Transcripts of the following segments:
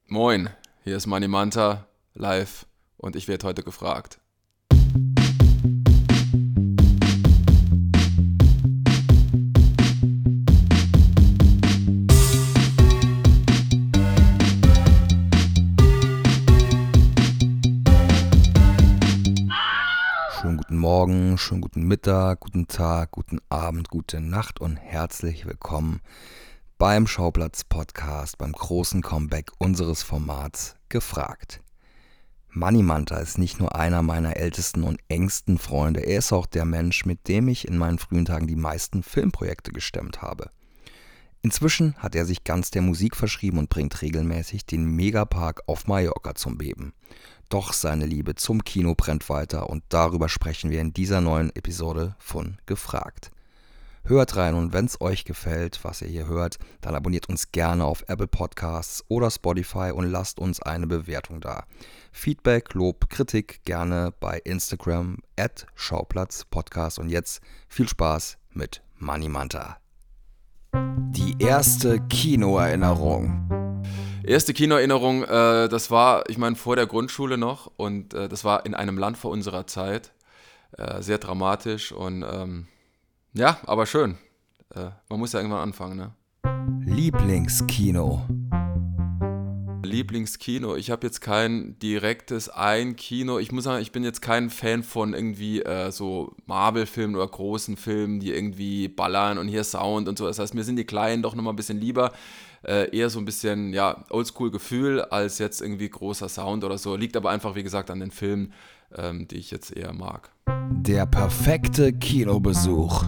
Moin, hier ist Mani Manta live und ich werde heute gefragt. Schönen guten Morgen, schönen guten Mittag, guten Tag, guten Abend, gute Nacht und herzlich willkommen beim Schauplatz-Podcast, beim großen Comeback unseres Formats Gefragt. Mani Manta ist nicht nur einer meiner ältesten und engsten Freunde, er ist auch der Mensch, mit dem ich in meinen frühen Tagen die meisten Filmprojekte gestemmt habe. Inzwischen hat er sich ganz der Musik verschrieben und bringt regelmäßig den Megapark auf Mallorca zum Beben. Doch seine Liebe zum Kino brennt weiter und darüber sprechen wir in dieser neuen Episode von Gefragt. Hört rein und wenn es euch gefällt, was ihr hier hört, dann abonniert uns gerne auf Apple Podcasts oder Spotify und lasst uns eine Bewertung da. Feedback, Lob, Kritik gerne bei Instagram @Schauplatzpodcast und jetzt viel Spaß mit Mani Manta. Die erste Kinoerinnerung. Erste Kinoerinnerung, das war, vor der Grundschule noch und das war in einem Land vor unserer Zeit. Sehr dramatisch und ja, aber schön. Man muss ja irgendwann anfangen, ne? Lieblingskino. Lieblingskino, ich habe jetzt kein direktes Kino. Ich muss sagen, ich bin jetzt kein Fan von irgendwie so Marvel-Filmen oder großen Filmen, die irgendwie ballern und hier Sound und so. Das heißt, mir sind die kleinen doch nochmal ein bisschen lieber. Eher so ein bisschen, ja, Oldschool-Gefühl als jetzt irgendwie großer Sound oder so. Liegt aber einfach, wie gesagt, an den Filmen, die ich jetzt eher mag. Der perfekte Kinobesuch.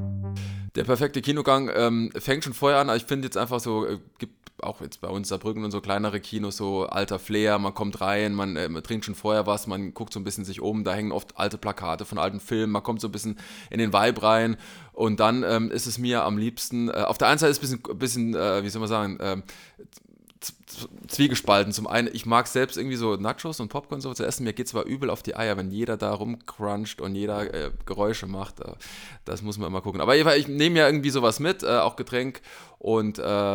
Der perfekte Kinogang fängt schon vorher an, aber ich finde jetzt einfach so, gibt auch jetzt bei uns Saarbrücken und so kleinere Kinos, so alter Flair, man kommt rein, man trinkt schon vorher was, man guckt so ein bisschen sich um, da hängen oft alte Plakate von alten Filmen, man kommt so ein bisschen in den Vibe rein und dann ist es mir am liebsten, auf der einen Seite ist es ein bisschen wie soll man sagen, zwiegespalten. Zum einen, ich mag selbst irgendwie so Nachos und Popcorn so zu essen. Mir geht zwar übel auf die Eier, wenn jeder da rumcruncht und jeder Geräusche macht. Das muss man immer gucken. Aber ich nehme ja irgendwie sowas mit, auch Getränk und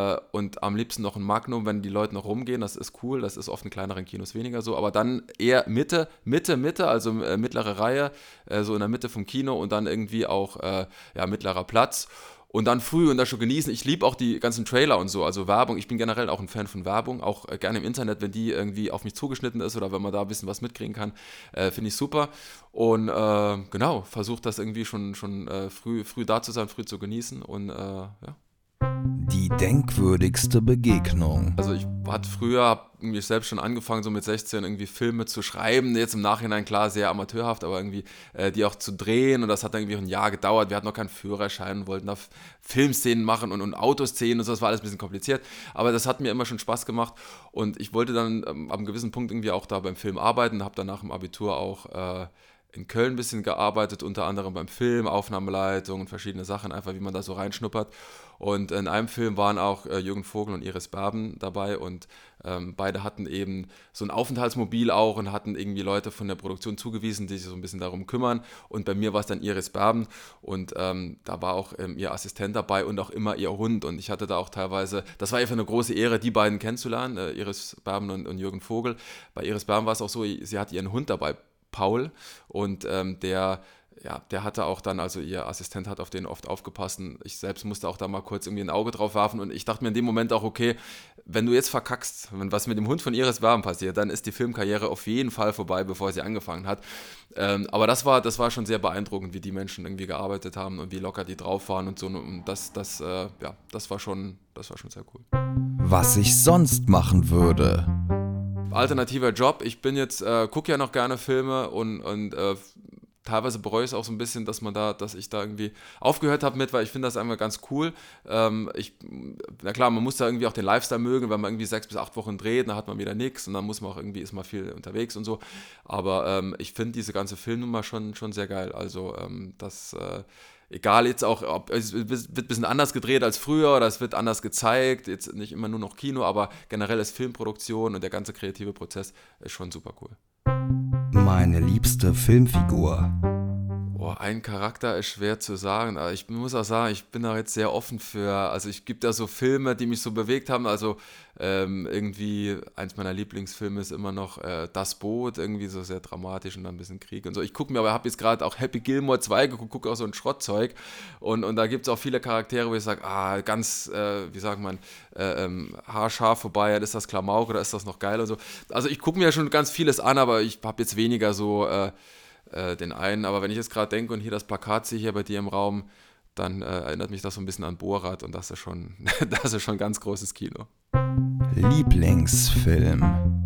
am liebsten noch ein Magnum, wenn die Leute noch rumgehen. Das ist cool. Das ist oft in kleineren Kinos weniger so. Aber dann eher Mitte, also mittlere Reihe, so in der Mitte vom Kino und dann irgendwie auch mittlerer Platz. Und dann früh und das schon genießen. Ich liebe auch die ganzen Trailer und so, also Werbung. Ich bin generell auch ein Fan von Werbung, auch gerne im Internet, wenn die irgendwie auf mich zugeschnitten ist oder wenn man da ein bisschen was mitkriegen kann, finde ich super. Und genau, versucht das irgendwie schon früh da zu sein, früh zu genießen und ja. Die denkwürdigste Begegnung. Also ich hatte früher, habe irgendwie selbst schon angefangen, so mit 16 irgendwie Filme zu schreiben, jetzt im Nachhinein klar sehr amateurhaft, aber irgendwie die auch zu drehen und das hat dann irgendwie ein Jahr gedauert, wir hatten noch keinen Führerschein und wollten da Filmszenen machen und Autoszenen und so, das war alles ein bisschen kompliziert, aber das hat mir immer schon Spaß gemacht und ich wollte dann ab einem gewissen Punkt irgendwie auch da beim Film arbeiten, habe dann nach dem Abitur auch in Köln ein bisschen gearbeitet, unter anderem beim Film, Aufnahmeleitung und verschiedene Sachen, einfach wie man da so reinschnuppert. Und in einem Film waren auch Jürgen Vogel und Iris Berben dabei und beide hatten eben so ein Aufenthaltsmobil auch und hatten irgendwie Leute von der Produktion zugewiesen, die sich so ein bisschen darum kümmern. Und bei mir war es dann Iris Berben und da war auch ihr Assistent dabei und auch immer ihr Hund. Und ich hatte da auch teilweise, das war einfach eine große Ehre, die beiden kennenzulernen, Iris Berben und Jürgen Vogel. Bei Iris Berben war es auch so, sie hatte ihren Hund dabei, Paul, und der hatte auch dann, also ihr Assistent hat auf den oft aufgepasst und ich selbst musste auch da mal kurz irgendwie ein Auge drauf werfen und ich dachte mir in dem Moment auch, okay, wenn du jetzt verkackst, wenn was mit dem Hund von Iris Berben passiert, dann ist die Filmkarriere auf jeden Fall vorbei, bevor sie angefangen hat. Aber das war schon sehr beeindruckend, wie die Menschen irgendwie gearbeitet haben und wie locker die drauf waren und so und das war schon sehr cool. Was ich sonst machen würde. Alternativer Job. Ich bin jetzt, gucke ja noch gerne Filme und teilweise bereue ich es auch so ein bisschen, dass ich da irgendwie aufgehört habe mit, weil ich finde das einfach ganz cool. Na klar, man muss da irgendwie auch den Lifestyle mögen, wenn man irgendwie 6 bis 8 Wochen dreht, dann hat man wieder nichts und dann muss man auch irgendwie, ist man viel unterwegs und so. Aber ich finde diese ganze Filmnummer schon sehr geil. Also egal jetzt auch, es wird ein bisschen anders gedreht als früher oder es wird anders gezeigt, jetzt nicht immer nur noch Kino, aber generell ist Filmproduktion und der ganze kreative Prozess ist schon super cool. Meine liebste Filmfigur. Ein Charakter ist schwer zu sagen, aber ich muss auch sagen, ich bin da jetzt sehr offen für, also ich gibt da so Filme, die mich so bewegt haben, also irgendwie eins meiner Lieblingsfilme ist immer noch Das Boot, irgendwie so sehr dramatisch und dann ein bisschen Krieg und so. Ich gucke mir, aber habe jetzt gerade auch Happy Gilmore 2 geguckt, gucke auch so ein Schrottzeug und da gibt es auch viele Charaktere, wo ich sage, ganz, wie sagt man, haarscharf vorbei, ist das Klamauk oder ist das noch geil und so. Also ich gucke mir ja schon ganz vieles an, aber ich habe jetzt weniger so den einen, aber wenn ich jetzt gerade denke und hier das Plakat sehe hier bei dir im Raum, dann erinnert mich das so ein bisschen an Borat und das ist schon, das ist schon ganz großes Kino. Lieblingsfilm.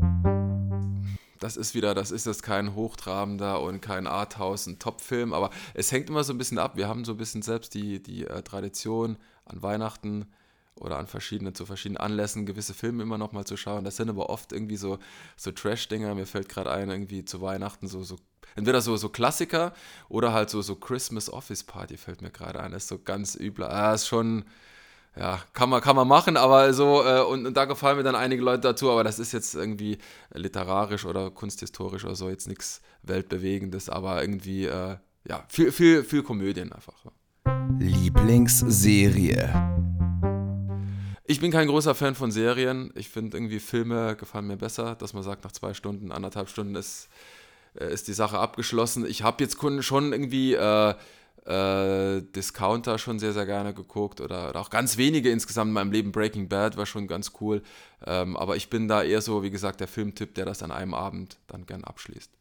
Das ist jetzt kein hochtrabender und kein Arthouse, ein Top-Film, aber es hängt immer so ein bisschen ab. Wir haben so ein bisschen selbst die Tradition an Weihnachten oder zu verschiedenen Anlässen gewisse Filme immer noch mal zu schauen. Das sind aber oft irgendwie so Trash-Dinger. Mir fällt gerade ein, irgendwie zu Weihnachten so entweder so Klassiker oder halt so Christmas Office Party fällt mir gerade ein. Das ist so ganz übel. Ist schon, ja, kann man machen, aber so, und da gefallen mir dann einige Leute dazu, aber das ist jetzt irgendwie literarisch oder kunsthistorisch oder so jetzt nichts Weltbewegendes, aber irgendwie, ja, viel Komödien einfach. Lieblingsserie. Ich bin kein großer Fan von Serien. Ich finde irgendwie Filme gefallen mir besser, dass man sagt, nach 2 Stunden, 1,5 Stunden ist die Sache abgeschlossen. Ich habe jetzt schon irgendwie Discounter schon sehr, sehr gerne geguckt oder auch ganz wenige insgesamt in meinem Leben. Breaking Bad war schon ganz cool. Aber ich bin da eher so, wie gesagt, der Filmtyp, der das an einem Abend dann gern abschließt.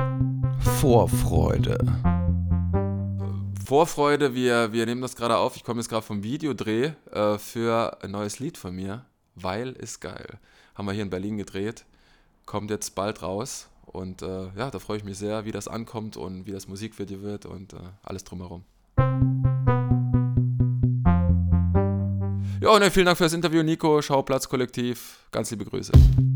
Vorfreude. Vorfreude, wir nehmen das gerade auf. Ich komme jetzt gerade vom Videodreh für ein neues Lied von mir. Weil ist geil. Haben wir hier in Berlin gedreht. Kommt jetzt bald raus. Und ja, da freue ich mich sehr, wie das ankommt und wie das Musikvideo wird und alles drumherum. Ja, und vielen Dank für das Interview, Nico, Schauplatz Kollektiv. Ganz liebe Grüße.